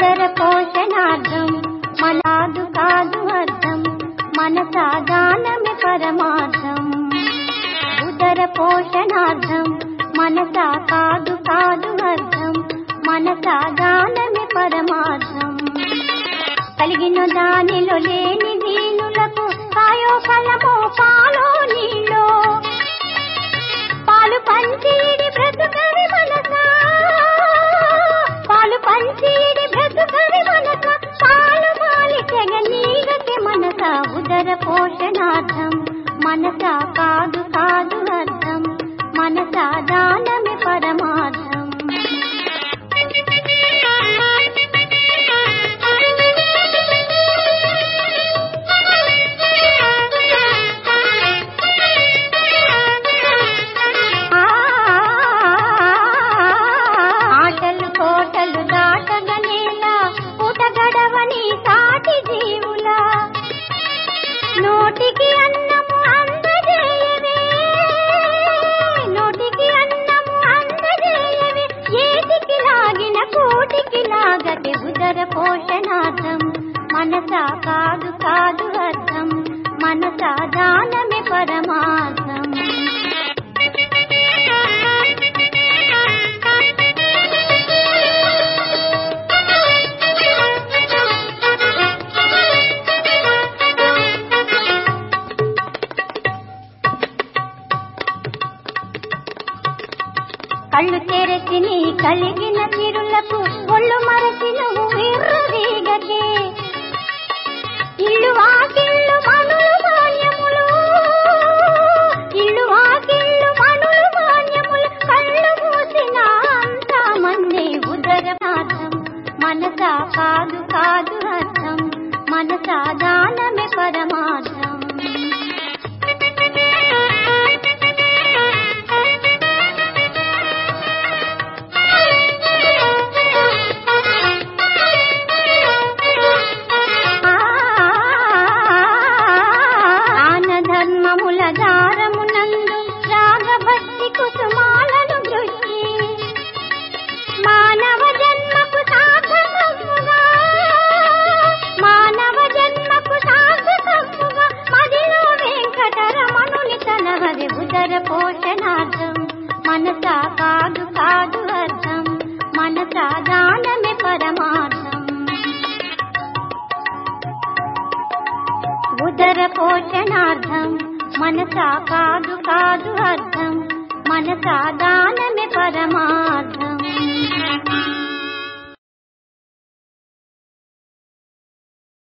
ఉదర పోషణార్థం మనాదు కాదు అర్థం మనసా దానమే పరమార్థం. ఉదర పోషణార్థం మనసా కాదు కాదు అర్థం మనసా దానమే పరమార్థం. కలిగిన దానిలో లేని దీనులకు కాయో ఫలమో పాలో నీళ్ళో పాలు పంచీడి బ్రతుకరి మనసా పాలు పంచీడి బ్రతుకరి మనసా పాలు మాలి తెగ నీగకి మనసా. ఉదర పోషణార్థం మనసా కాదు కాదు అర్థం మనసా దానమే పరమార్థం. నోటికి అన్నము అందజేయవే నోటికి అన్నము అందజేయవే ఏటికి లాగిన కోటికి లాగతే. ఉదర పోషణార్థం మనసా కాదు కాదు అర్థం మనసా దానమే పరమార్థం. కళ్ళు తెరచి నీ కలిగిన తిరులకు ఒళ్ళు మరచి నువ్వు విర్రవీగకే. ఇల్లు వాకిళ్ళు మనులు మాన్యములు ఇల్లు వాకిళ్ళు మనులు మాన్యములు కళ్ళు మూసిన అంతా మంది. ఉదర పాఠం మనసా కాదు కాదు అర్థం మనసా దానమే పరమార్థం. ధర్మముల దారమునందు రాగభక్తి కుసుమాలను దృష్టి మానవ జన్మకు సార్థకముగా మానవ జన్మకు సార్థకముగా మదిలో వెంకటరమణుని తనహరి. ఉదర పోషణార్థం మనసా కాదు కాదు అర్థం మనసా దానమే పరమార్థం. ఉదర పోషణార్థం మనసా కాదు కాదు అర్థం మనసా దానమే పరమార్థం.